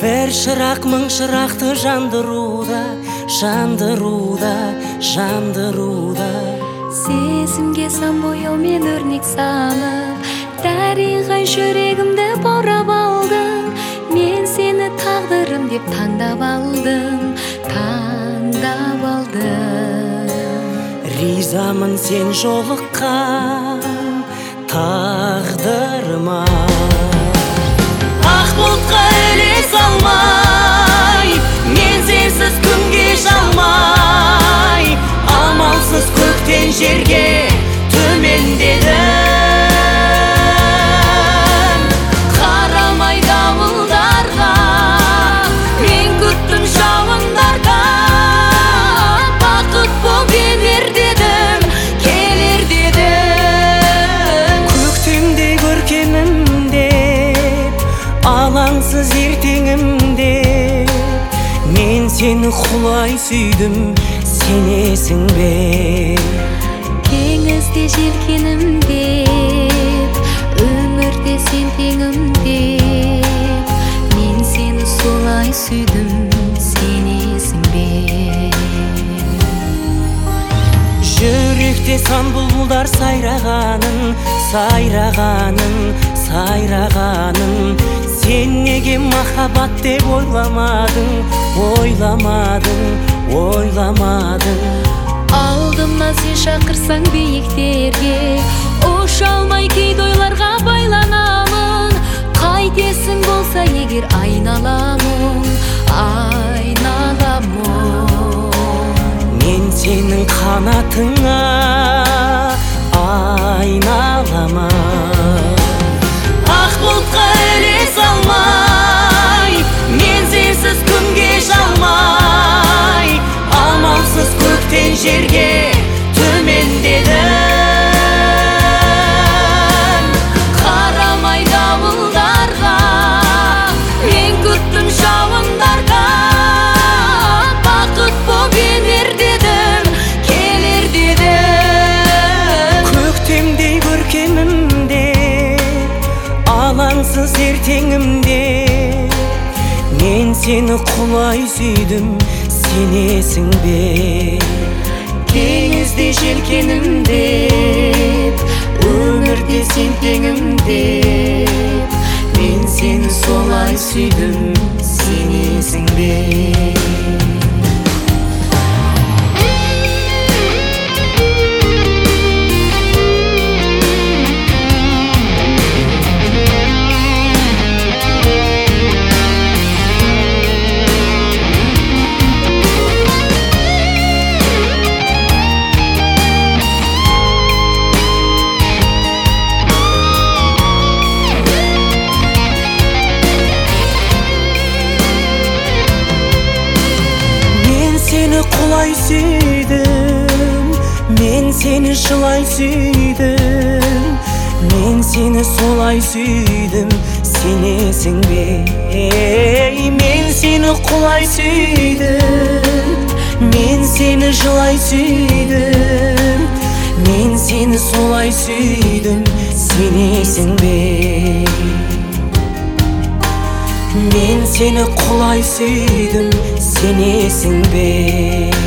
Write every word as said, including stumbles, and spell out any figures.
Bir шырақ мың шырақты жандыруда, жандыруда, жандыруда. Сезімге сан бояумен өрнек салып, тарихай жүрегімді баурап алдым. Мен сені тағдырым деп таңдап алдым, таңдап алдым. Ризамын сен жолыққан тағдырыма. Ақ бұлтқа ілес алмай, мен сенсіз күнге жалмай, амалсыз көктен жерге төмендедім. Қарамай дауылдарға, мен күттім жауындарға. Бақыт боп енер дедім, келер дедім. Көктемде көркемім деп, алаңсыз ертеңімде, мен сені құлай сүйдім, сенесің бе? Теңізде желкенім деп, өмірде сен теңім деп, мен сені солай сүйдім, сенесің бе? Жүректе сан бұлбұлдар сайрағанын, сайрағанын, сайрағанын. Сен неге махаббат деп ойламадың, ойламадың, ойламадың. Алдымнан сен шақырсаң биіктерге, ұша алмай кейде ойларға байланамын. Қайтесің болса егер айналамын, айналамын. Мен сенің қанатыңа айналамын. Ақ бұлтқа ілес алмай, мен сенсіз күнге жалмай, амалсыз көктен жерге төмендедім. Қарамай дауылдарға, мен күттім жауындарға. Бақыт боп енер дедім, келер дедім. Көктемдей көркемім деп, алаңсыз ертеңімде, мен сені құлай сүйдім, сенесің бе? Теңізде желкенім деп, өмірде сен теңім деп, мен сені солай сүйдім, сенесің бе? Құлай сүйдім, мен сені жылай сүйдім, мен сені солай сүйдім, сенесің бе? Мен сені құлай сүйдім, мен сені жылай сүйдім, мен сені солай сүйдім, сенесің бе? Мен сені құлай сүйдім, сенесің бе?